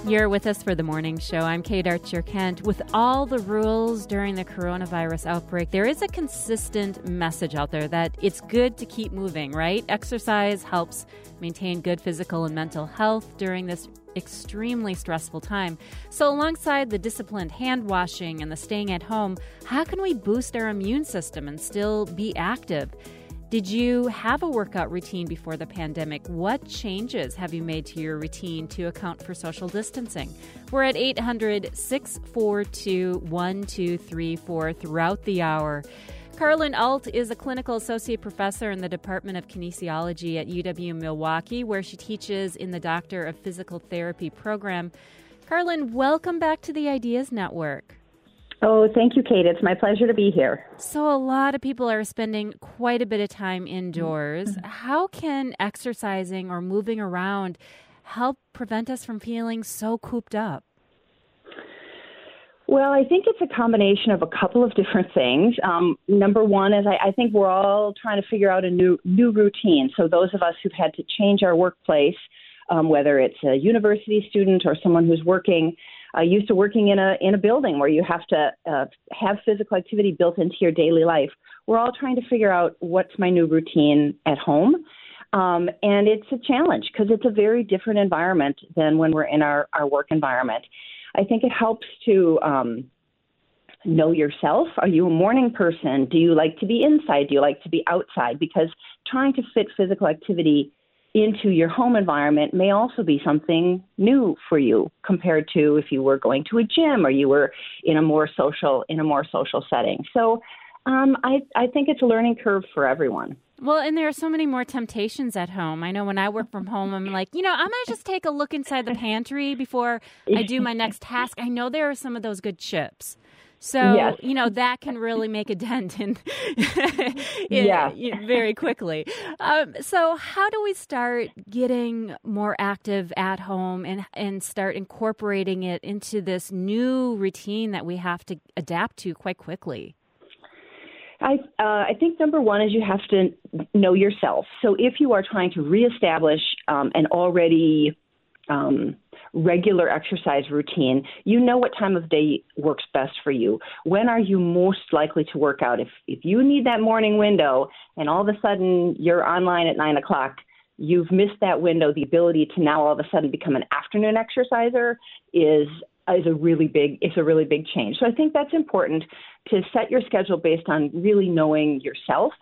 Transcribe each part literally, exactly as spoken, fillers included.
You're with us for the morning show. I'm Kate Archer-Kent. With all the rules during the coronavirus outbreak, there is a consistent message out there that it's good to keep moving, right? Exercise helps maintain good physical and mental health during this extremely stressful time. So alongside the disciplined hand washing and the staying at home, how can we boost our immune system and still be active? Did you have a workout routine before the pandemic? What changes have you made to your routine to account for social distancing? We're at eight hundred, six four two, one two three four throughout the hour. Carlin Alt is a clinical associate professor in the Department of Kinesiology at U W-Milwaukee, where she teaches in the Doctor of Physical Therapy program. Carlin, welcome back to the Ideas Network. Oh, thank you, Kate. It's my pleasure to be here. So a lot of people are spending quite a bit of time indoors. How can exercising or moving around help prevent us from feeling so cooped up? Well, I think it's a combination of a couple of different things. Um, number one is I, I think we're all trying to figure out a new new routine. So those of us who've had to change our workplace, um, whether it's a university student or someone who's working Uh, used to working in a in a building where you have to uh, have physical activity built into your daily life. We're all trying to figure out what's my new routine at home. Um, and it's a challenge because it's a very different environment than when we're in our, our work environment. I think it helps to um, know yourself. Are you a morning person? Do you like to be inside? Do you like to be outside? Because trying to fit physical activity into your home environment may also be something new for you compared to if you were going to a gym or you were in a more social in a more social setting. So um, I, I think it's a learning curve for everyone. Well, and there are so many more temptations at home. I know when I work from home, I'm like, you know, I'm going to just take a look inside the pantry before I do my next task. I know there are some of those good chips. So, yes. you know, that can really make a dent in, in yeah. you know, very quickly. Um, so how do we start getting more active at home and, and start incorporating it into this new routine that we have to adapt to quite quickly? I, uh, I think number one is you have to know yourself. So if you are trying to reestablish um, an already um, regular exercise routine, you know what time of day works best for you. When are you most likely to work out? If if you need that morning window and all of a sudden you're online at nine o'clock, you've missed that window. The ability to now all of a sudden become an afternoon exerciser is is a really big is a really big change. So I think that's important to set your schedule based on really knowing yourself.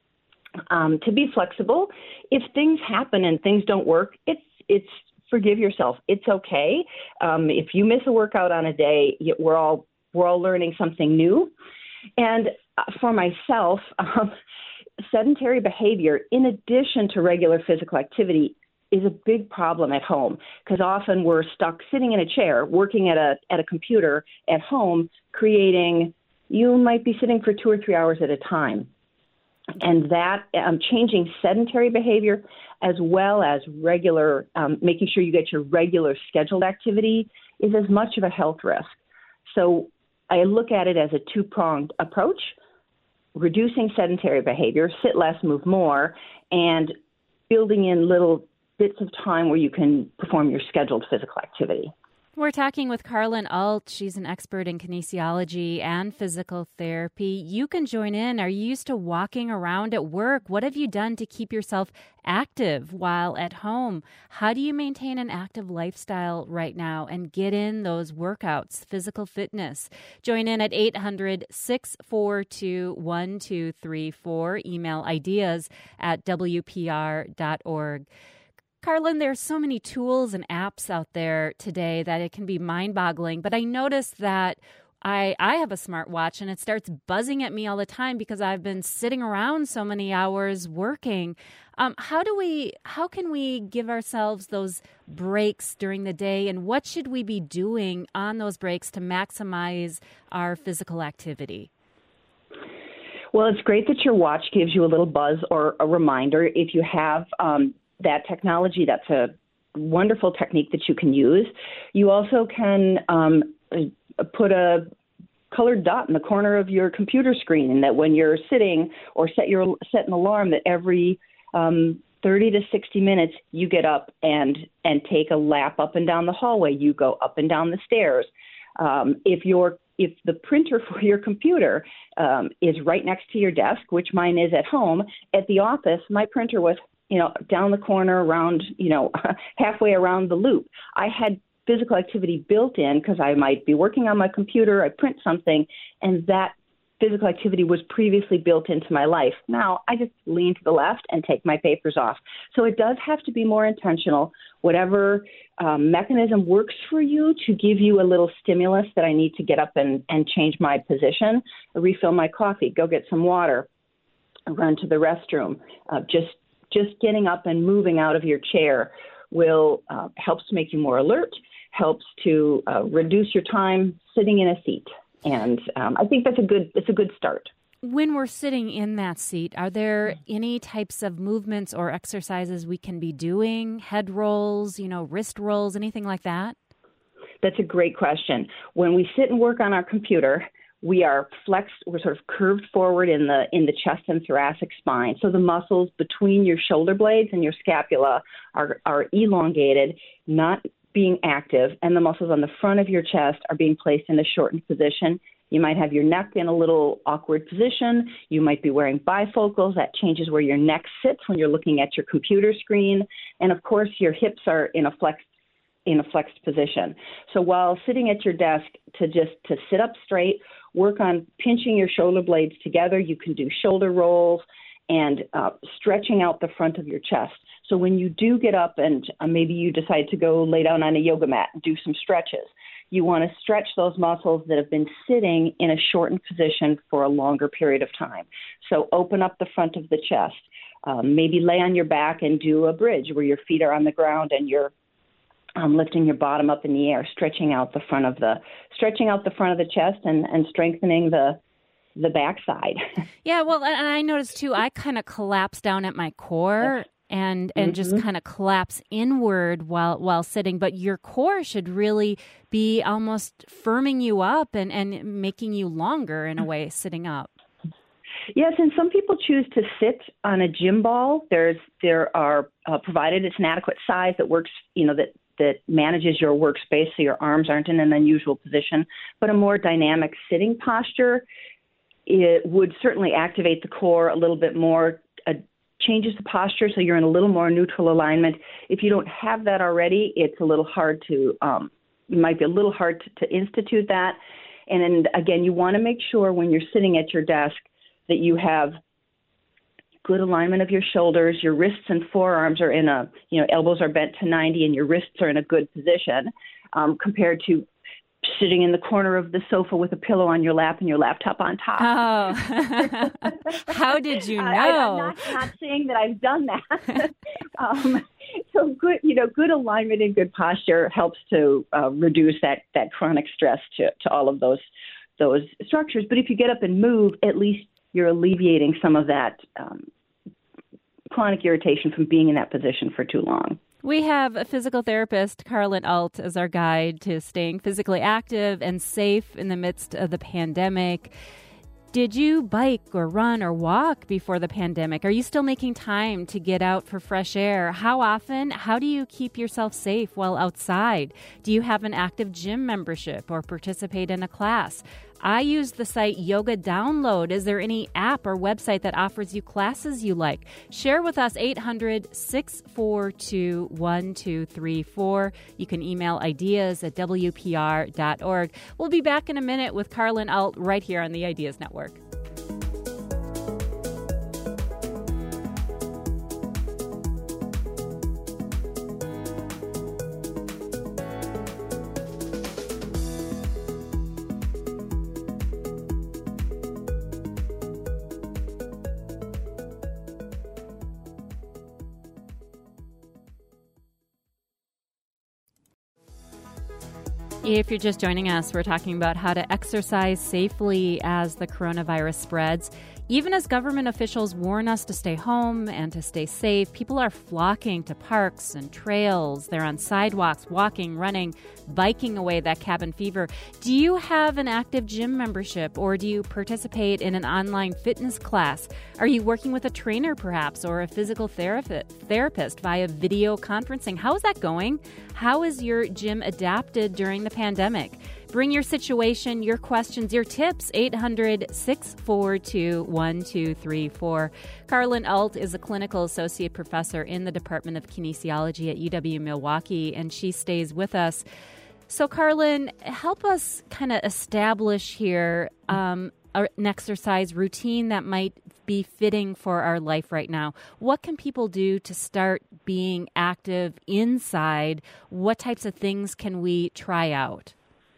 Um, to be flexible. If things happen and things don't work, it's it's forgive yourself. It's okay. Um, if you miss a workout on a day, we're all we're all learning something new. And for myself, um, sedentary behavior, in addition to regular physical activity, is a big problem at home because often we're stuck sitting in a chair, working at a at a computer at home, creating. You might be sitting for two or three hours at a time. And that um, changing sedentary behavior as well as regular, um, making sure you get your regular scheduled activity is as much of a health risk. So I look at it as a two-pronged approach, reducing sedentary behavior, sit less, move more, and building in little bits of time where you can perform your scheduled physical activity. We're talking with Carlin Alt. She's an expert in kinesiology and physical therapy. You can join in. Are you used to walking around at work? What have you done to keep yourself active while at home? How do you maintain an active lifestyle right now and get in those workouts, physical fitness? Join in at eight hundred, six four two, one two three four. Email ideas at w p r dot org. Carlin, there's so many tools and apps out there today that it can be mind-boggling, but I noticed that I, I have a smartwatch and it starts buzzing at me all the time because I've been sitting around so many hours working. Um, how do we, how can we give ourselves those breaks during the day, and what should we be doing on those breaks to maximize our physical activity? Well, it's great that your watch gives you a little buzz or a reminder. If you have um, that technology, that's a wonderful technique that you can use. You also can um, put a colored dot in the corner of your computer screen, and that when you're sitting or set your set an alarm that every um, thirty to sixty minutes, you get up and, and take a lap up and down the hallway. You go up and down the stairs. Um, if you're if the printer for your computer um, is right next to your desk, which mine is at home, at the office, my printer was, you know, down the corner around, you know, halfway around the loop. I had physical activity built in because I might be working on my computer, I print something, and that physical activity was previously built into my life. Now I just lean to the left and take my papers off. So it does have to be more intentional. Whatever um, mechanism works for you to give you a little stimulus that I need to get up and, and change my position, refill my coffee, go get some water, run to the restroom. Uh, just just getting up and moving out of your chair will uh, helps to make you more alert, helps to uh, reduce your time sitting in a seat. And um, I think that's a good it's a good start. When we're sitting in that seat, are there any types of movements or exercises we can be doing? Head rolls, you know, wrist rolls, anything like that? That's a great question. When we sit and work on our computer, we are flexed, we're sort of curved forward in the in the chest and thoracic spine. So the muscles between your shoulder blades and your scapula are, are elongated, not being active, and the muscles on the front of your chest are being placed in a shortened position. You might have your neck in a little awkward position. You might be wearing bifocals. That changes where your neck sits when you're looking at your computer screen. And of course, your hips are in a flexed in a flexed position. So while sitting at your desk, to just to sit up straight, work on pinching your shoulder blades together. You can do shoulder rolls and uh, stretching out the front of your chest. So when you do get up and uh, maybe you decide to go lay down on a yoga mat and do some stretches, you want to stretch those muscles that have been sitting in a shortened position for a longer period of time. So open up the front of the chest. Um, maybe lay on your back and do a bridge where your feet are on the ground and you're um, lifting your bottom up in the air, stretching out the front of the stretching out the front of the chest and, and strengthening the the backside. Yeah, well, and I noticed too, I kind of collapse down at my core. Yes. And and mm-hmm. just kind of collapse inward while while sitting. But your core should really be almost firming you up and, and making you longer in a way, sitting up. Yes, and some people choose to sit on a gym ball. There's there are uh, provided it's an adequate size that works, you know, that that manages your workspace so your arms aren't in an unusual position. But a more dynamic sitting posture, it would certainly activate the core a little bit more. Uh, changes the posture so you're in a little more neutral alignment. If you don't have that already, it's a little hard to, um, it might be a little hard to, to institute that. And, and again, you want to make sure when you're sitting at your desk that you have good alignment of your shoulders, your wrists and forearms are in a, you know, elbows are bent to ninety and your wrists are in a good position um, compared to sitting in the corner of the sofa with a pillow on your lap and your laptop on top. Oh, how did you know? I, I'm not, not saying that I've done that. um, so good, you know, good alignment and good posture helps to uh, reduce that, that chronic stress to, to all of those those structures. But if you get up and move, at least you're alleviating some of that um, chronic irritation from being in that position for too long. We have a physical therapist, Carlin Alt, as our guide to staying physically active and safe in the midst of the pandemic. Did you bike or run or walk before the pandemic? Are you still making time to get out for fresh air? How often? How do you keep yourself safe while outside? Do you have an active gym membership or participate in a class? I use the site Yoga Download. Is there any app or website that offers you classes you like? Share with us eight hundred, six four two, one two three four. You can email ideas at w p r dot org. We'll be back in a minute with Carlin Alt right here on the Ideas Network. If you're just joining us, we're talking about how to exercise safely as the coronavirus spreads. Even as government officials warn us to stay home and to stay safe, people are flocking to parks and trails. They're on sidewalks, walking, running, biking away that cabin fever. Do you have an active gym membership, or do you participate in an online fitness class? Are you working with a trainer perhaps, or a physical therapist, therapist via video conferencing? How is that going? How is your gym adapted during the pandemic? Bring your situation, your questions, your tips, eight hundred, six four two, one two three four. Carlin Alt is a clinical associate professor in the Department of Kinesiology at U W-Milwaukee, and she stays with us. So, Carlin, help us kind of establish here um, an exercise routine that might be fitting for our life right now. What can people do to start being active inside? What types of things can we try out?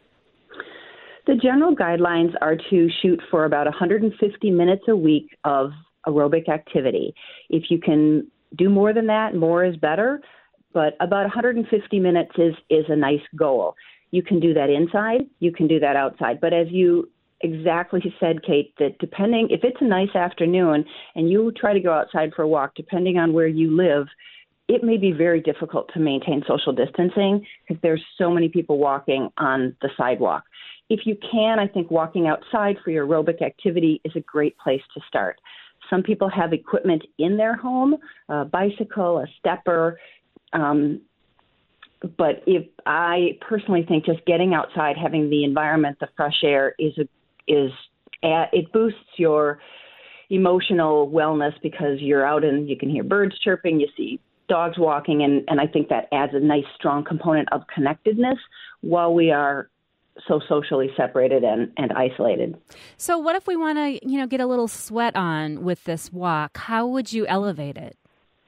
The general guidelines are to shoot for about one hundred fifty minutes a week of aerobic activity. If you can do more than that, more is better, but about one hundred fifty minutes is, is a nice goal. You can do that inside, you can do that outside, but as you exactly said, Kate, that depending, if it's a nice afternoon and you try to go outside for a walk, depending on where you live, it may be very difficult to maintain social distancing because there's so many people walking on the sidewalk. If you can, I think walking outside for your aerobic activity is a great place to start. Some people have equipment in their home, a bicycle, a stepper. Um, but if I personally think just getting outside, having the environment, the fresh air is a, is a, it boosts your emotional wellness because you're out and you can hear birds chirping, you see dogs walking, and, and I think that adds a nice, strong component of connectedness while we are so socially separated and, and isolated. So what if we want to, you know, get a little sweat on with this walk? How would you elevate it?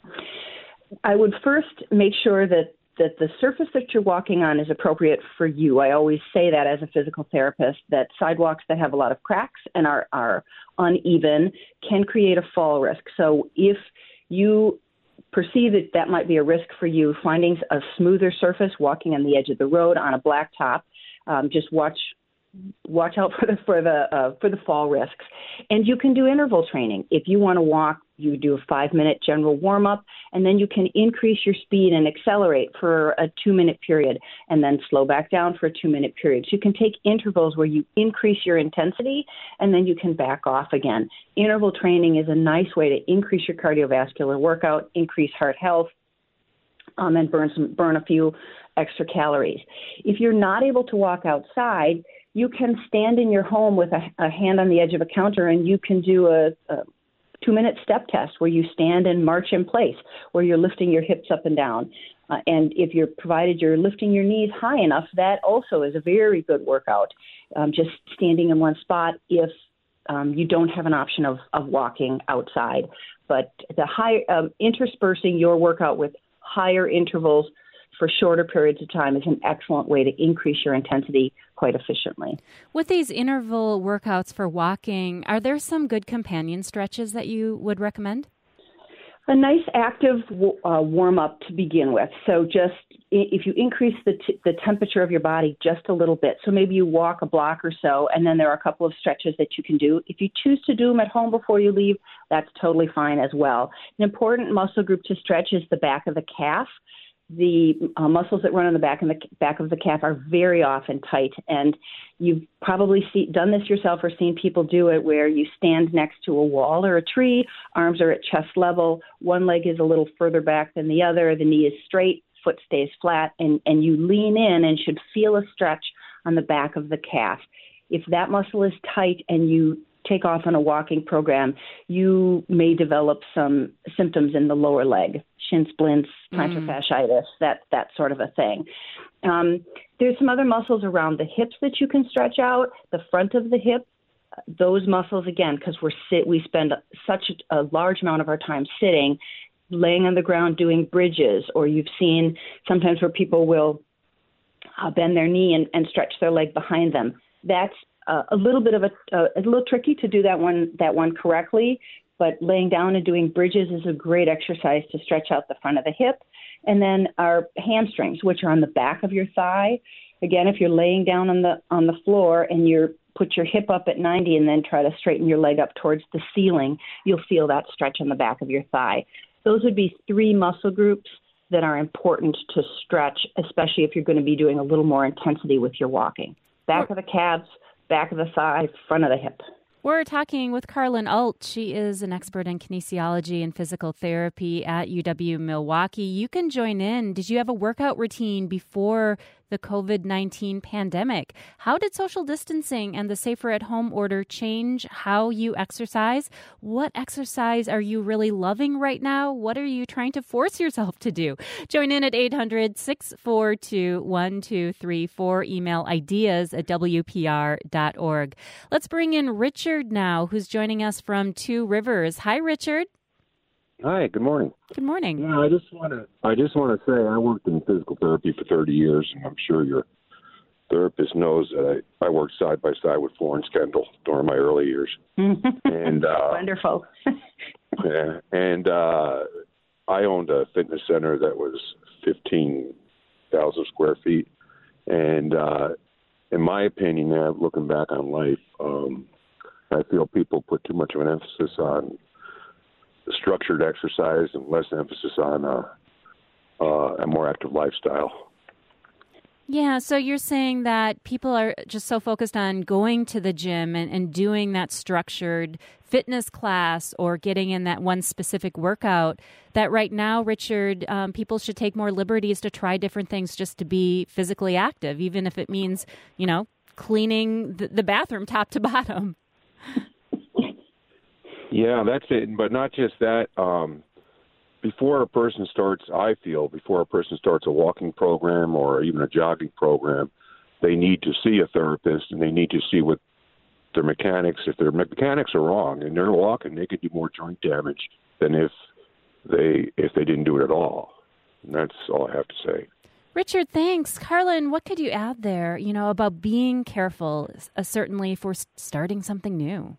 I would first make sure that, that the surface that you're walking on is appropriate for you. I always say that as a physical therapist, that sidewalks that have a lot of cracks and are, are uneven can create a fall risk. So if you perceive that that might be a risk for you, finding a smoother surface, walking on the edge of the road on a blacktop, Um, just watch watch out for the for the uh, for the fall risks, and you can do interval training. If you want to walk, you do a five minute general warm up, and then you can increase your speed and accelerate for a two minute period, and then slow back down for a two minute period. So you can take intervals where you increase your intensity, and then you can back off again. Interval training is a nice way to increase your cardiovascular workout, increase heart health, um, and burn some burn a few extra calories. If you're not able to walk outside, you can stand in your home with a, a hand on the edge of a counter, and you can do a, a two-minute step test where you stand and march in place, where you're lifting your hips up and down. Uh, and if you're provided you're lifting your knees high enough, that also is a very good workout, um, just standing in one spot if um, you don't have an option of, of walking outside. But the high, um, interspersing your workout with higher intervals for shorter periods of time is an excellent way to increase your intensity quite efficiently. With these interval workouts for walking, are there some good companion stretches that you would recommend? A nice active uh, warm-up to begin with. So just if you increase the, t- the temperature of your body just a little bit, so maybe you walk a block or so, and then there are a couple of stretches that you can do. If you choose to do them at home before you leave, that's totally fine as well. An important muscle group to stretch is the back of the calf. The uh, muscles that run on the back and the back of the calf are very often tight, and you've probably see, done this yourself or seen people do it where you stand next to a wall or a tree, arms are at chest level, one leg is a little further back than the other, the knee is straight, foot stays flat, and, and you lean in and should feel a stretch on the back of the calf. If that muscle is tight and you take off on a walking program, you may develop some symptoms in the lower leg, shin splints, plantar mm. fasciitis, that that sort of a thing. Um, there's some other muscles around the hips that you can stretch out, the front of the hip. Those muscles, again, because we're sit, we spend such a, a large amount of our time sitting, laying on the ground doing bridges, or you've seen sometimes where people will uh, bend their knee and, and stretch their leg behind them. That's Uh, a little bit of a, uh, a little tricky to do that one that one correctly, but laying down and doing bridges is a great exercise to stretch out the front of the hip. And then our hamstrings, which are on the back of your thigh, again, if you're laying down on the on the floor and you're put your hip up at ninety and then try to straighten your leg up towards the ceiling, you'll feel that stretch on the back of your thigh. Those would be three muscle groups that are important to stretch, especially if you're going to be doing a little more intensity with your walking. Back of the calves, back of the thigh, front of the hip. We're talking with Carlin Alt. She is an expert in kinesiology and physical therapy at U W-Milwaukee. You can join in. Did you have a workout routine before the covid nineteen pandemic? How did social distancing and the safer at home order change how you exercise? What exercise are you really loving right now? What are you trying to force yourself to do? Join in at eight hundred, six four two, one two three four. Email ideas at W P R dot org. Let's bring in Richard now, who's joining us from Two Rivers. Hi, Richard. Hi, good morning. Good morning. Yeah, I just want to I just want to say I worked in physical therapy for thirty years, and I'm sure your therapist knows that I, I worked side by side with Florence Kendall during my early years. and uh, Wonderful. yeah, and uh, I owned a fitness center that was fifteen thousand square feet, and uh, in my opinion, now looking back on life, um, I feel people put too much of an emphasis on structured exercise and less emphasis on uh, uh, a more active lifestyle. Yeah, so you're saying that people are just so focused on going to the gym and, and doing that structured fitness class or getting in that one specific workout that right now, Richard, um, people should take more liberties to try different things just to be physically active, even if it means, you know, cleaning the, the bathroom top to bottom. Yeah, that's it. But not just that. Um, before a person starts, I feel, before a person starts a walking program or even a jogging program, they need to see a therapist and they need to see what their mechanics, if their mechanics are wrong and they're walking, they could do more joint damage than if they if they didn't do it at all. And that's all I have to say. Richard, thanks. Carlin, what could you add there, you know, about being careful, uh, certainly for starting something new?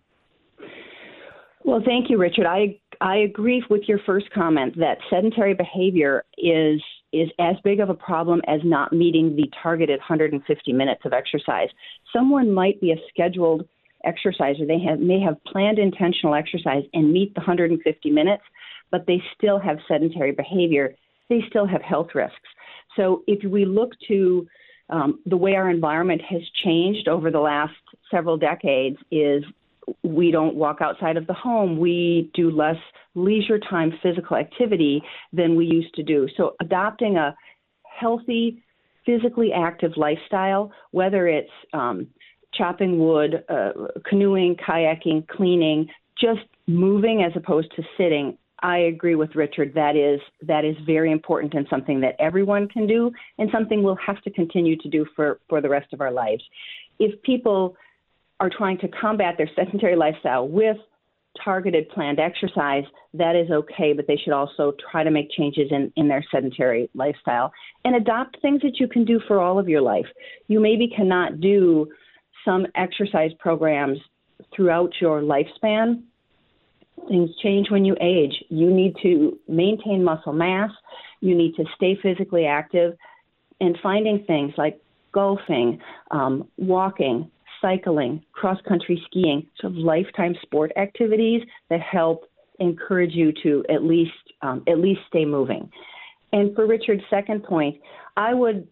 Well, thank you, Richard. I I agree with your first comment that sedentary behavior is is as big of a problem as not meeting the targeted one hundred fifty minutes of exercise. Someone might be a scheduled exerciser. They have, may have planned intentional exercise and meet the one hundred fifty minutes, but they still have sedentary behavior. They still have health risks. So if we look to um, the way our environment has changed over the last several decades is we don't walk outside of the home. We do less leisure time physical activity than we used to do. So adopting a healthy, physically active lifestyle, whether it's um, chopping wood, uh, canoeing, kayaking, cleaning, just moving as opposed to sitting, I agree with Richard. That is that is very important and something that everyone can do and something we'll have to continue to do for, for the rest of our lives. If people are trying to combat their sedentary lifestyle with targeted planned exercise, that is okay, but they should also try to make changes in, in their sedentary lifestyle and adopt things that you can do for all of your life. You maybe cannot do some exercise programs throughout your lifespan. Things change when you age. You need to maintain muscle mass. You need to stay physically active, and finding things like golfing, um, walking, cycling, cross-country skiing, sort of lifetime sport activities that help encourage you to at least um, at least stay moving. And for Richard's second point, I would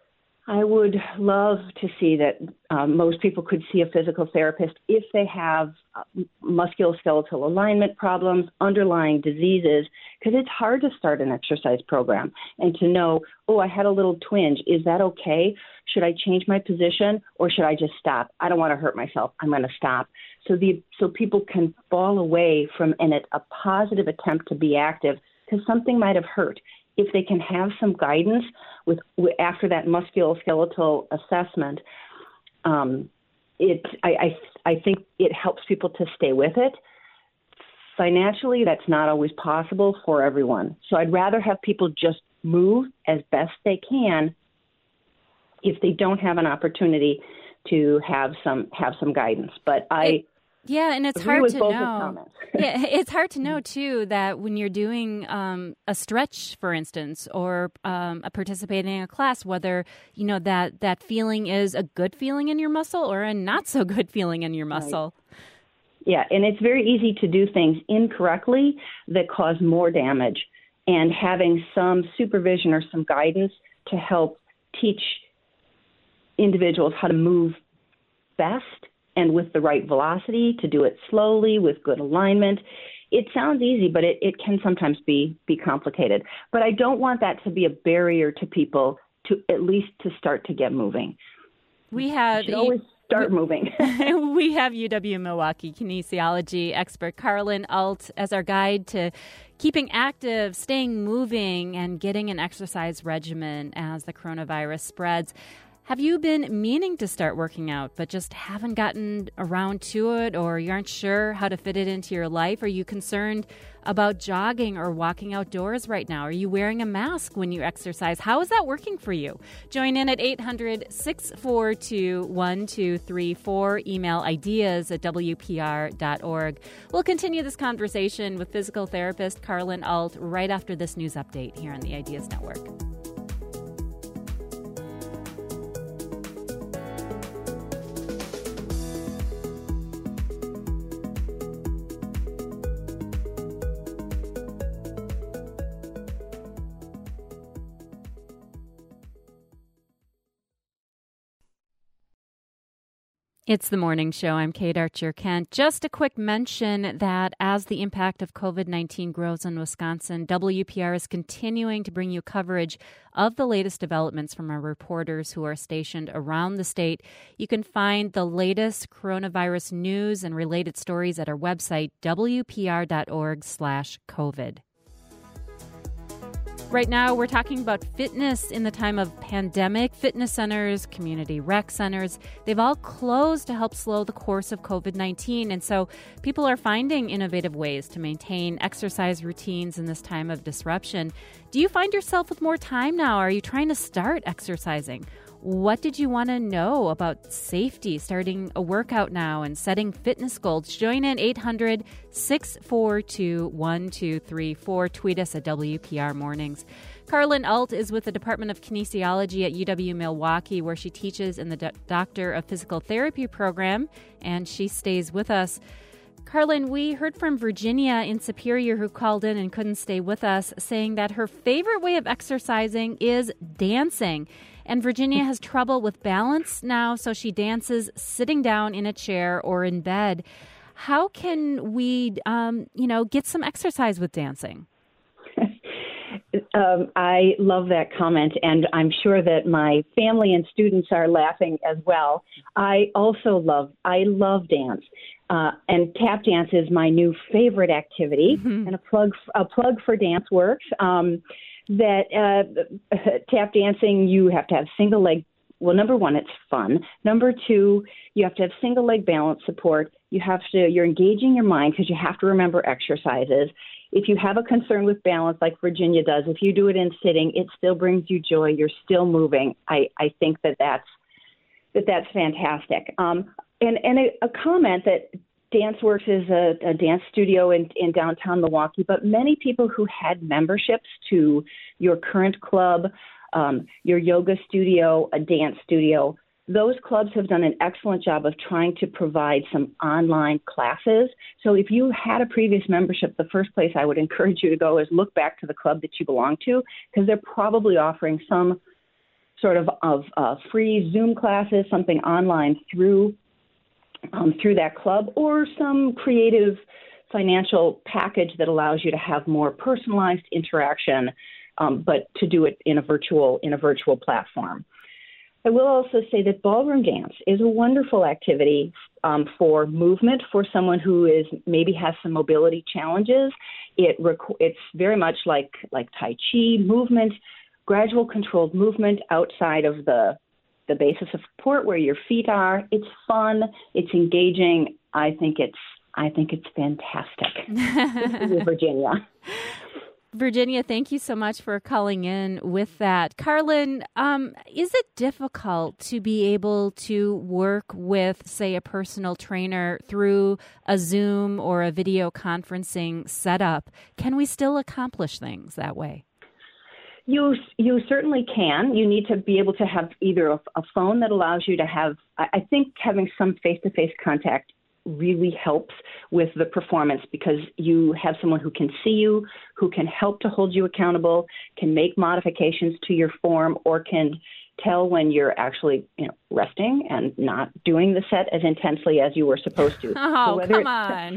I would love to see that um, most people could see a physical therapist if they have uh, musculoskeletal alignment problems, underlying diseases, because it's hard to start an exercise program and to know, oh, I had a little twinge. Is that okay? Should I change my position or should I just stop? I don't want to hurt myself. I'm going to stop. So the so people can fall away from an, a positive attempt to be active because something might have hurt. If they can have some guidance with, with after that musculoskeletal assessment, um, it I, I I think it helps people to stay with it. Financially, that's not always possible for everyone. So I'd rather have people just move as best they can if they don't have an opportunity to have some have some guidance. But I Yeah, and it's Agree hard with to both his know. comments. Yeah, it's hard to know, too, that when you're doing um, a stretch, for instance, or um, a participating in a class, whether, you know, that, that feeling is a good feeling in your muscle or a not so good feeling in your muscle. Right. Yeah, and it's very easy to do things incorrectly that cause more damage. And having some supervision or some guidance to help teach individuals how to move best and with the right velocity, to do it slowly with good alignment. It sounds easy, but it, it can sometimes be, be complicated. But I don't want that to be a barrier to people to at least to start to get moving. We have you should always start we, moving. We have U W-Milwaukee kinesiology expert Carlin Alt as our guide to keeping active, staying moving, and getting an exercise regimen as the coronavirus spreads. Have you been meaning to start working out, but just haven't gotten around to it, or you aren't sure how to fit it into your life? Are you concerned about jogging or walking outdoors right now? Are you wearing a mask when you exercise? How is that working for you? Join in at eight hundred, six four two, one two three four. Email ideas at W P R dot org. We'll continue this conversation with physical therapist Carlin Alt right after this news update here on the Ideas Network. It's the morning show. I'm Kate Archer-Kent. Just a quick mention that as the impact of covid nineteen grows in Wisconsin, W P R is continuing to bring you coverage of the latest developments from our reporters who are stationed around the state. You can find the latest coronavirus news and related stories at our website, W P R dot org slash COVID. Right now, we're talking about fitness in the time of pandemic. Fitness centers, community rec centers, they've all closed to help slow the course of covid nineteen. And so people are finding innovative ways to maintain exercise routines in this time of disruption. Do you find yourself with more time now? Are you trying to start exercising? What did you want to know about safety, starting a workout now and setting fitness goals? Join in eight hundred, six four two, one two three four. Tweet us at W P R Mornings. Carlin Alt is with the Department of Kinesiology at U W-Milwaukee, where she teaches in the Do- Doctor of Physical Therapy program, and she stays with us. Carlin, we heard from Virginia in Superior who called in and couldn't stay with us, saying that her favorite way of exercising is dancing. And Virginia has trouble with balance now, so she dances sitting down in a chair or in bed. How can we, um, you know, get some exercise with dancing? um, I love that comment, and I'm sure that my family and students are laughing as well. I also love, I love dance. Uh, and tap dance is my new favorite activity, mm-hmm. and a plug, a plug for DanceWorks. Um, that uh, tap dancing, you have to have single leg. Well, number one, it's fun. Number two, you have to have single leg balance support. You have to, you're engaging your mind because you have to remember exercises. If you have a concern with balance, like Virginia does, if you do it in sitting, it still brings you joy. You're still moving. I, I think that that's, that that's fantastic. Um, and and a, a comment that DanceWorks is a, a dance studio in, in downtown Milwaukee, but many people who had memberships to your current club, um, your yoga studio, a dance studio, those clubs have done an excellent job of trying to provide some online classes. So if you had a previous membership, the first place I would encourage you to go is look back to the club that you belong to, because they're probably offering some sort of, of uh, free Zoom classes, something online through Um, through that club, or some creative financial package that allows you to have more personalized interaction, um, but to do it in a virtual in a virtual platform. I will also say that ballroom dance is a wonderful activity um, for movement for someone who is maybe has some mobility challenges. It rec- it's very much like like Tai Chi movement, gradual controlled movement outside of the the basis of support where your feet are. It's fun. It's engaging. I think it's I think it's fantastic. This is Virginia. Virginia, thank you so much for calling in with that. Carlin, um, is it difficult to be able to work with, say, a personal trainer through a Zoom or a video conferencing setup? Can we still accomplish things that way? You you certainly can. You need to be able to have either a, a phone that allows you to have, I think having some face-to-face contact really helps with the performance because you have someone who can see you, who can help to hold you accountable, can make modifications to your form, or can tell when you're actually, you know, resting and not doing the set as intensely as you were supposed to. Oh, so come on.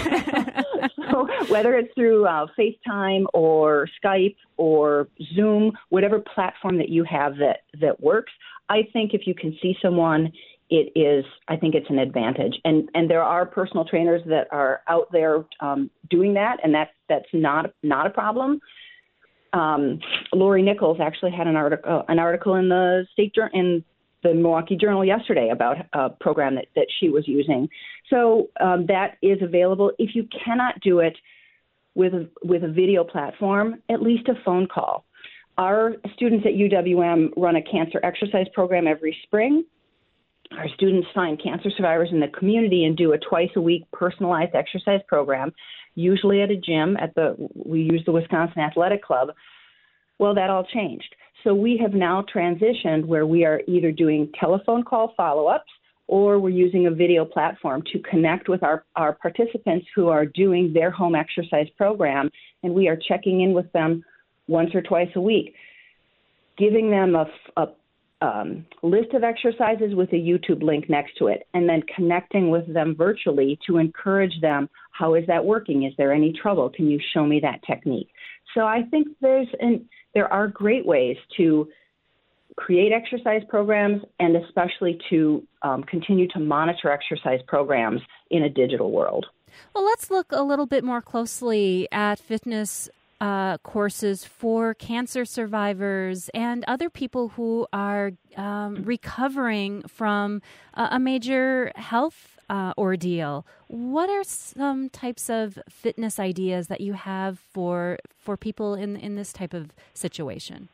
So whether it's through uh, FaceTime or Skype or Zoom, whatever platform that you have that, that works, I think if you can see someone, it is, I think it's an advantage. And and there are personal trainers that are out there um, doing that, and that's, that's not, not a problem. Um, Lori Nichols actually had an article, uh, an article in the state in the Milwaukee Journal yesterday about a program that, that she was using. So um, that is available. If you cannot do it with a, with a video platform, at least a phone call. Our students at U W M run a cancer exercise program every spring. Our students find cancer survivors in the community and do a twice a week personalized exercise program, usually at a gym at the, we use the Wisconsin Athletic Club. Well, that all changed. So we have now transitioned where we are either doing telephone call follow-ups or we're using a video platform to connect with our, our participants who are doing their home exercise program, and we are checking in with them once or twice a week, giving them a, a Um, list of exercises with a YouTube link next to it, and then connecting with them virtually to encourage them. How is that working? Is there any trouble? Can you show me that technique? So I think there's an, there are great ways to create exercise programs and especially to um, continue to monitor exercise programs in a digital world. Well, let's look a little bit more closely at fitness Uh, courses for cancer survivors and other people who are um, recovering from a, a major health uh, ordeal. What are some types of fitness ideas that you have for for people in in this type of situation?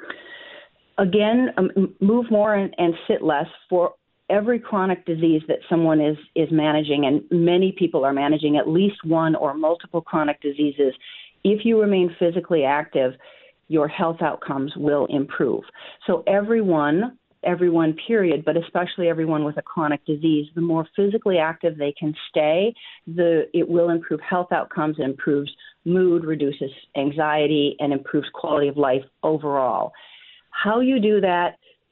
Again, um, move more and, and sit less. For every chronic disease that someone is is managing, and many people are managing at least one or multiple chronic diseases, if you remain physically active, your health outcomes will improve. So everyone, everyone period, but especially everyone with a chronic disease, the more physically active they can stay, the it will improve health outcomes, it improves mood, reduces anxiety, and improves quality of life overall. How you do that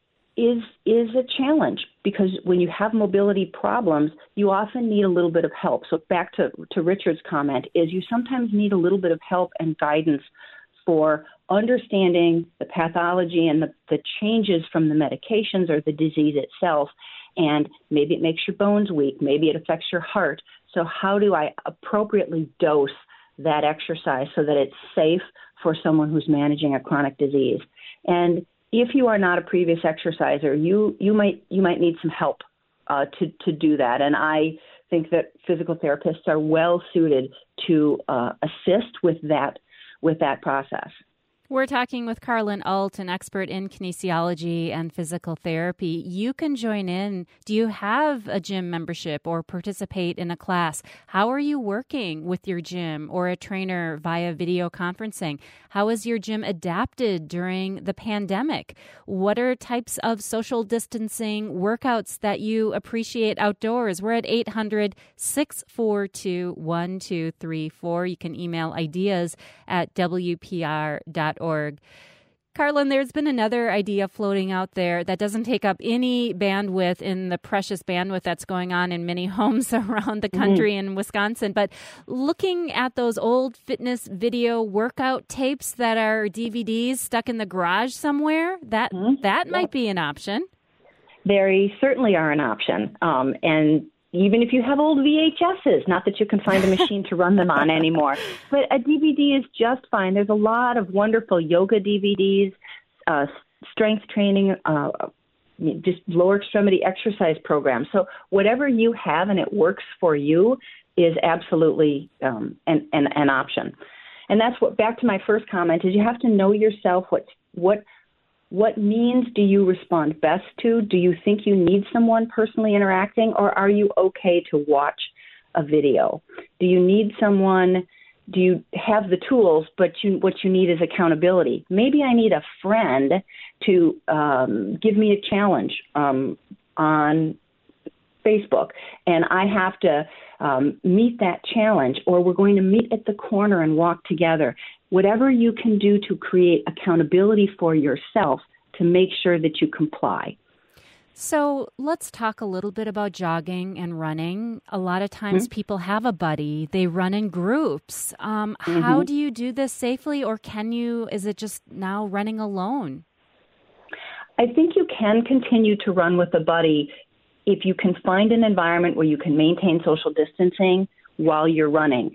is is a challenge because when you have mobility problems, you often need a little bit of help. So back to, to Richard's comment is you sometimes need a little bit of help and guidance for understanding the pathology and the, the changes from the medications or the disease itself. And maybe it makes your bones weak. Maybe it affects your heart. So how do I appropriately dose that exercise so that it's safe for someone who's managing a chronic disease? And if you are not a previous exerciser, you, you might you might need some help uh, to, to do that. And I think that physical therapists are well suited to uh, assist with that with that process. We're talking with Carlin Alt, an expert in kinesiology and physical therapy. You can join in. Do you have a gym membership or participate in a class? How are you working with your gym or a trainer via video conferencing? How has your gym adapted during the pandemic? What are types of social distancing workouts that you appreciate outdoors? We're at eight hundred, six four two, one two three four. You can email ideas at w p r dot org. Carlin, there's been another idea floating out there that doesn't take up any bandwidth in the precious bandwidth that's going on in many homes around the country mm-hmm. in Wisconsin. But looking at those old fitness video workout tapes that are D V Ds stuck in the garage somewhere, that mm-hmm. that yeah. might be an option. They certainly are an option. Um, and even if you have old V H S's, not that you can find a machine to run them on anymore, but a D V D is just fine. There's a lot of wonderful yoga D V Ds, uh, strength training, uh, just lower extremity exercise programs. So whatever you have and it works for you is absolutely um, an, an, an option. And that's what, back to my first comment, is you have to know yourself. What, what, what means do you respond best to? Do you think you need someone personally interacting, or are you okay to watch a video? Do you need someone? Do you have the tools, but you, what you need is accountability? Maybe I need a friend to um, give me a challenge um, on Facebook, and I have to um, meet that challenge, or we're going to meet at the corner and walk together. Whatever you can do to create accountability for yourself to make sure that you comply. So let's talk a little bit about jogging and running. A lot of times mm-hmm. people have a buddy. They run in groups. Um, mm-hmm. How do you do this safely, or can you, is it just now running alone? I think you can continue to run with a buddy if you can find an environment where you can maintain social distancing while you're running.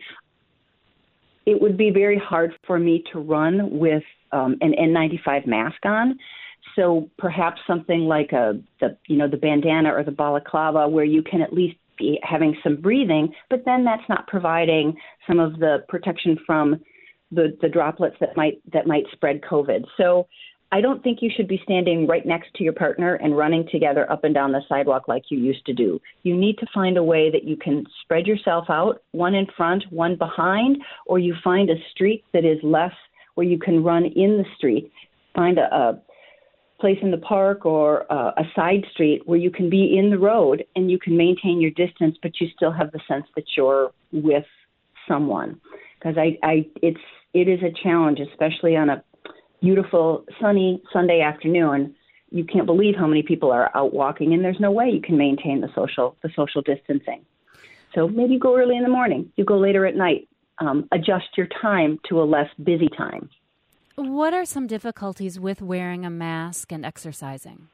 It would be very hard for me to run with um, an N ninety-five mask on. So perhaps something like a the you know the bandana or the balaclava, where you can at least be having some breathing, but then that's not providing some of the protection from the, the droplets that might that might spread COVID. So I don't think you should be standing right next to your partner and running together up and down the sidewalk like you used to do. You need to find a way that you can spread yourself out, one in front, one behind, or you find a street that is less where you can run in the street. Find a, a place in the park or uh, a side street where you can be in the road and you can maintain your distance, but you still have the sense that you're with someone. Because I, I, it's it is a challenge, especially on a beautiful sunny Sunday afternoon. You can't believe how many people are out walking, and there's no way you can maintain the social the social distancing. So maybe you go early in the morning, you go later at night. Um, adjust your time to a less busy time. What are some difficulties with wearing a mask and exercising?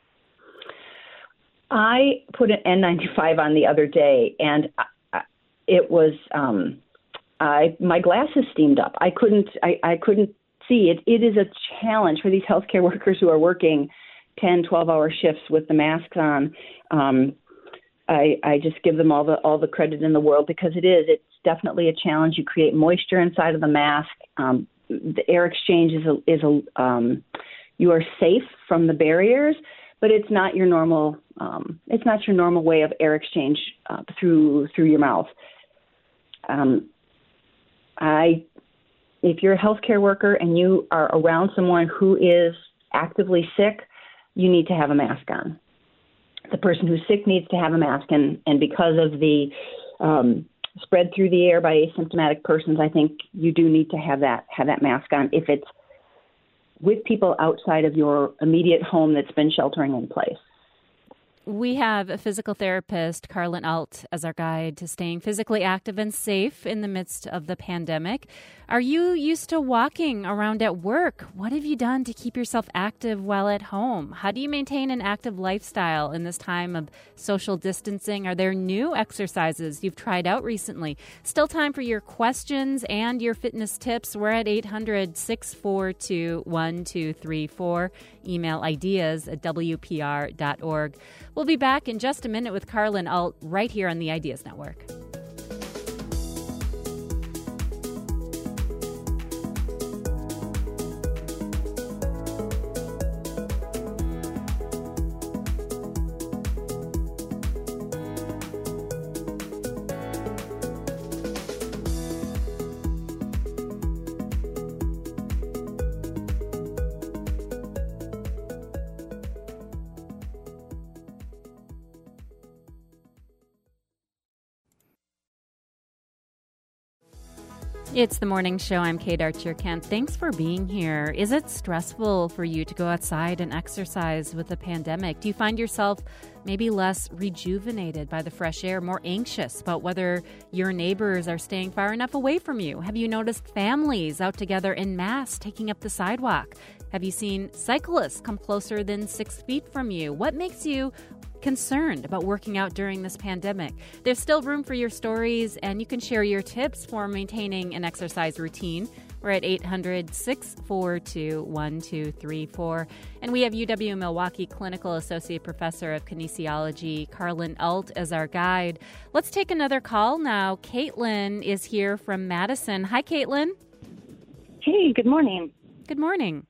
I put an N ninety-five on the other day, and I, it was um, I my glasses steamed up. I couldn't I, I couldn't see it. It is a challenge for these healthcare workers who are working ten, twelve-hour shifts with the masks on. Um, I, I just give them all the all the credit in the world, because it is. It's definitely a challenge. You create moisture inside of the mask. Um, the air exchange is a, is a um, you are safe from the barriers, but it's not your normal um, it's not your normal way of air exchange uh, through through your mouth. Um, I if you're a healthcare worker and you are around someone who is actively sick, you need to have a mask on. The person who's sick needs to have a mask, and, and because of the um, spread through the air by asymptomatic persons, I think you do need to have that have that mask on if it's with people outside of your immediate home that's been sheltering in place. We have a physical therapist, Carlin Alt, as our guide to staying physically active and safe in the midst of the pandemic. Are you used to walking around at work? What have you done to keep yourself active while at home? How do you maintain an active lifestyle in this time of social distancing? Are there new exercises you've tried out recently? Still time for your questions and your fitness tips. We're at eight hundred, six four two, one two three four. Email ideas at w p r dot org. We'll be back in just a minute with Carlin Alt right here on the Ideas Network. It's the morning show. I'm Kate Archer-Kent. Thanks for being here. Is it stressful for you to go outside and exercise with the pandemic? Do you find yourself maybe less rejuvenated by the fresh air, more anxious about whether your neighbors are staying far enough away from you? Have you noticed families out together en masse taking up the sidewalk? Have you seen cyclists come closer than six feet from you? What makes you concerned about working out during this pandemic? There's still room for your stories, and you can share your tips for maintaining an exercise routine. We're at eight hundred, six four two, one two three four. And we have U W-Milwaukee Clinical Associate Professor of Kinesiology, Carlin Alt, as our guide. Let's take another call now. Caitlin is here from Madison. Hi, Caitlin. Hey, good morning. Good morning.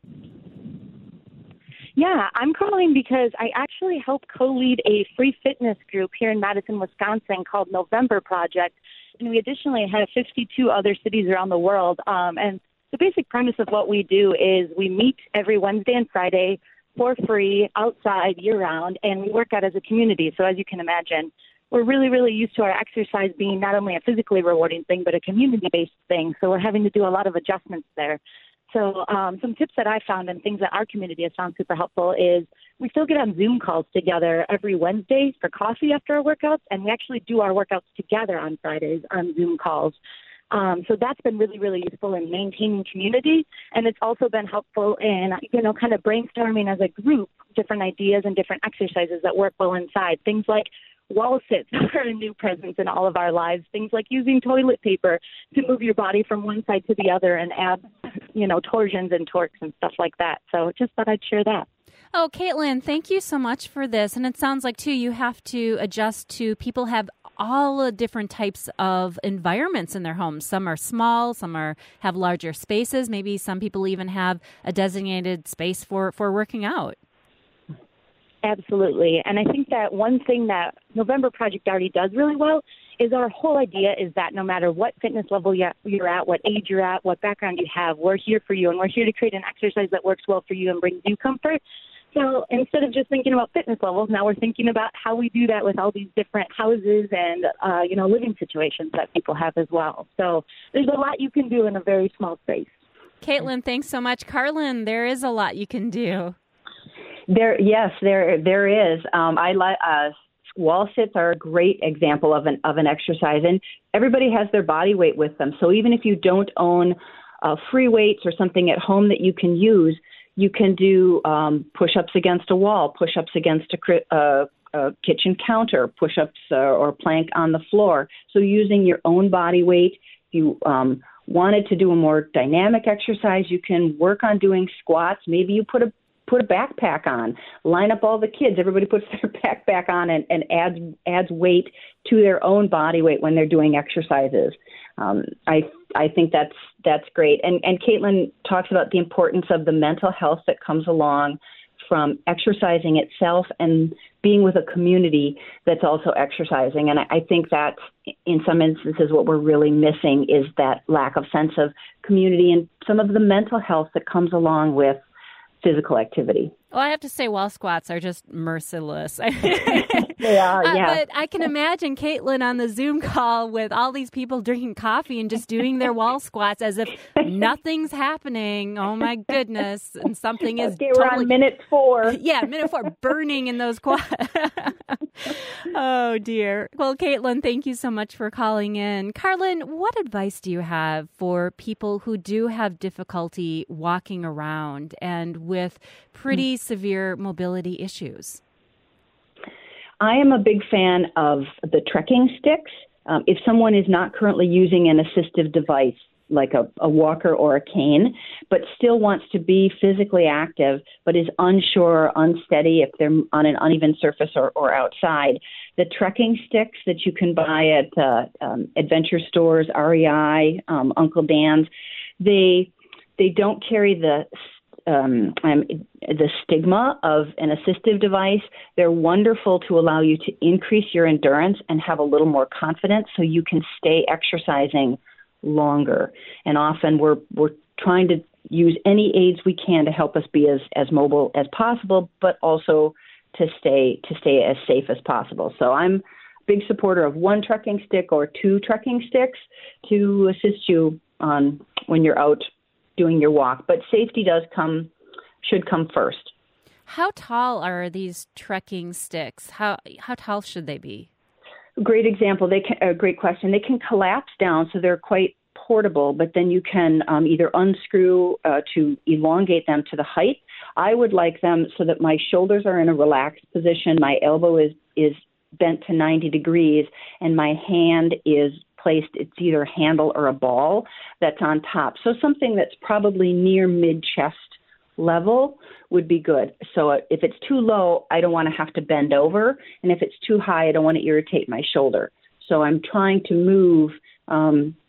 Yeah, I'm calling because I actually help co-lead a free fitness group here in Madison, Wisconsin called November Project. And we additionally have fifty-two other cities around the world. Um, and the basic premise of what we do is we meet every Wednesday and Friday for free outside year-round, and we work out as a community. So as you can imagine, we're really, really used to our exercise being not only a physically rewarding thing, but a community-based thing. So we're having to do a lot of adjustments there. So um, some tips that I found and things that our community has found super helpful is we still get on Zoom calls together every Wednesday for coffee after our workouts, and we actually do our workouts together on Fridays on Zoom calls. Um, so that's been really, really useful in maintaining community, and it's also been helpful in, you know, kind of brainstorming as a group different ideas and different exercises that work well inside. Things like wall sits are a new presence in all of our lives. Things like using toilet paper to move your body from one side to the other and add, you know, torsions and torques and stuff like that. So just thought I'd share that. Oh, Caitlin, thank you so much for this. And it sounds like, too, you have to adjust to people have all the different types of environments in their homes. Some are small, some are have larger spaces. Maybe some people even have a designated space for, for working out. Absolutely. And I think that one thing that November Project already does really well is our whole idea is that no matter what fitness level you're at, what age you're at, what background you have, we're here for you, and we're here to create an exercise that works well for you and brings you comfort. So instead of just thinking about fitness levels, now we're thinking about how we do that with all these different houses and, uh, you know, living situations that people have as well. So there's a lot you can do in a very small space. Caitlin, thanks so much. Carlin, there is a lot you can do. There, yes, there there is. Um, I like uh, wall sits are a great example of an of an exercise, and everybody has their body weight with them. So even if you don't own uh, free weights or something at home that you can use, you can do um, push-ups against a wall, push-ups against a, uh, a kitchen counter, push-ups uh, or plank on the floor. So using your own body weight. If you um, wanted to do a more dynamic exercise, you can work on doing squats. Maybe you put a Put a backpack on, line up all the kids. Everybody puts their backpack on and, and adds adds weight to their own body weight when they're doing exercises. Um, I I think that's that's great. And and Caitlin talks about the importance of the mental health that comes along from exercising itself and being with a community that's also exercising. And I, I think that in some instances what we're really missing is that lack of sense of community and some of the mental health that comes along with physical activity. Well, I have to say wall squats are just merciless. They are, yeah. Uh, but I can imagine Caitlin on the Zoom call with all these people drinking coffee and just doing their wall squats as if nothing's happening. Oh, my goodness. And something is Okay, we're totally... on minute four. Yeah, minute four, burning in those quads. Oh, dear. Well, Caitlin, thank you so much for calling in. Carlin, what advice do you have for people who do have difficulty walking around and with pretty severe mobility issues? I am a big fan of the trekking sticks. Um, if someone is not currently using an assistive device like a, a walker or a cane, but still wants to be physically active, but is unsure or unsteady if they're on an uneven surface or, or outside, the trekking sticks that you can buy at uh, um, adventure stores, R E I, um, Uncle Dan's, they they don't carry the Um, um, the stigma of an assistive device. They're wonderful to allow you to increase your endurance and have a little more confidence so you can stay exercising longer. And often we're we're trying to use any aids we can to help us be as, as mobile as possible, but also to stay to stay as safe as possible. So I'm a big supporter of one trekking stick or two trekking sticks to assist you on when you're out doing your walk, but safety does come, should come first. How tall are these trekking sticks? How how tall should they be? Great example. They can, a great question. They can collapse down, so they're quite portable, but then you can um, either unscrew uh, to elongate them to the height. I would like them so that my shoulders are in a relaxed position, my elbow is is bent to ninety degrees, and my hand is placed, it's either a handle or a ball that's on top. So something that's probably near mid-chest level would be good. So if it's too low, I don't want to have to bend over. And if it's too high, I don't want to irritate my shoulder. So I'm trying to move um,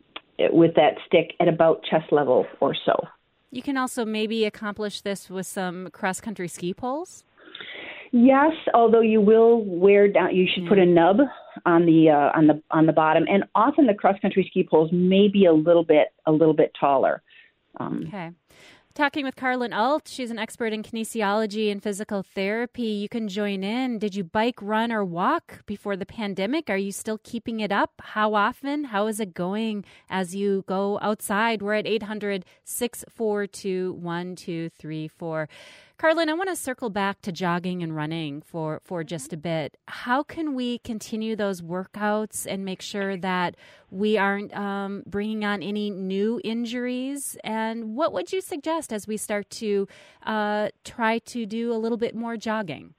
with that stick at about chest level or so. You can also maybe accomplish this with some cross-country ski poles? Yes, although you will wear down. You should yeah. put a nub on the uh, on the on the bottom, and often the cross-country ski poles may be a little bit a little bit taller. Um, okay. Talking with Carlin Alt. She's an expert in kinesiology and physical therapy. You can join in. Did you bike, run, or walk before the pandemic? Are you still keeping it up? How often? How is it going as you go outside? We're at eight hundred, six four two, one two three four. Carlin, I want to circle back to jogging and running for, for just a bit. How can we continue those workouts and make sure that we aren't um, bringing on any new injuries? And what would you suggest as we start to uh, try to do a little bit more jogging?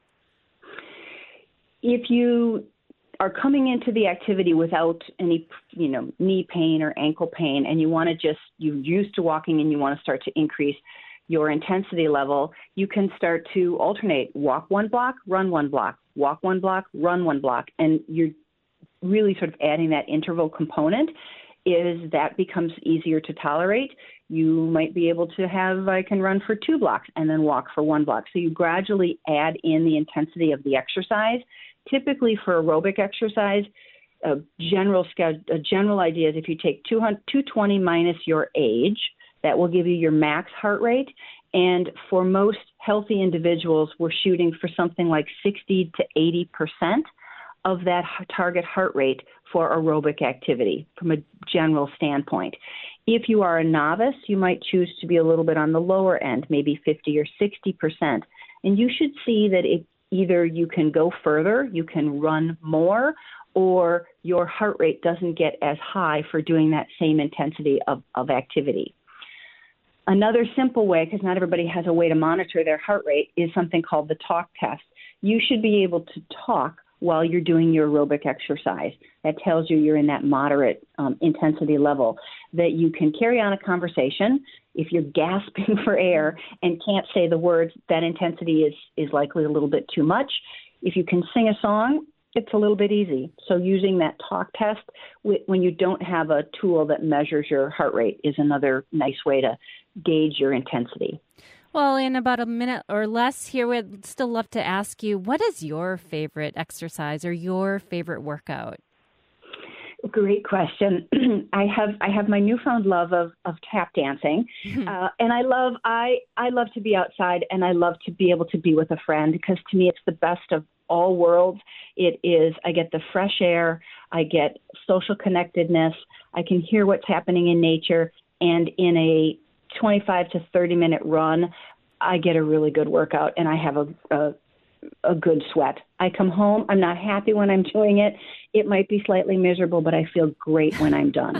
If you are coming into the activity without any, you know, knee pain or ankle pain, and you want to just, you're used to walking and you want to start to increase your intensity level, you can start to alternate. Walk one block, run one block, walk one block, run one block. And you're really sort of adding that interval component is that becomes easier to tolerate. You might be able to have, I can run for two blocks and then walk for one block. So you gradually add in the intensity of the exercise. Typically for aerobic exercise, a general, a general idea is if you take two twenty minus your age, that will give you your max heart rate. And for most healthy individuals, we're shooting for something like sixty to eighty percent of that target heart rate for aerobic activity from a general standpoint. If you are a novice, you might choose to be a little bit on the lower end, maybe fifty or sixty percent. And you should see that it, either you can go further, you can run more, or your heart rate doesn't get as high for doing that same intensity of, of activity. Another simple way, because not everybody has a way to monitor their heart rate, is something called the talk test. You should be able to talk while you're doing your aerobic exercise. That tells you you're in that moderate um, intensity level, that you can carry on a conversation. If you're gasping for air and can't say the words, that intensity is, is likely a little bit too much. If you can sing a song, it's a little bit easy. So using that talk test when you don't have a tool that measures your heart rate is another nice way to gauge your intensity. Well, in about a minute or less here, we'd still love to ask you, what is your favorite exercise or your favorite workout? Great question. I have I have my newfound love of, of tap dancing, uh, and I love I I love to be outside, and I love to be able to be with a friend, because to me it's the best of all worlds. It is, I get the fresh air, I get social connectedness, I can hear what's happening in nature, and in a twenty-five to thirty minute run, I get a really good workout, and I have a, a a good sweat. I come home, I'm not happy when I'm doing it. It might be slightly miserable, but I feel great when I'm done.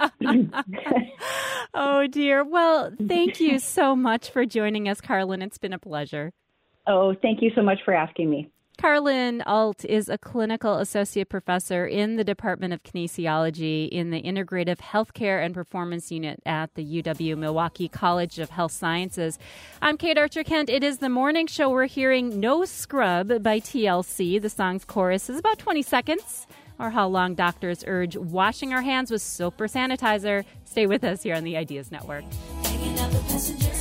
Oh, dear. Well, thank you so much for joining us, Carlin. It's been a pleasure. Oh, thank you so much for asking me. Carlin Alt is a clinical associate professor in the Department of Kinesiology in the Integrative Healthcare and Performance Unit at the U W-Milwaukee College of Health Sciences. I'm Kate Archer-Kent. It is the morning show. We're hearing No Scrub by T L C. The song's chorus is about twenty seconds, or how long doctors urge washing our hands with soap or sanitizer. Stay with us here on the Ideas Network. Hanging out the passenger.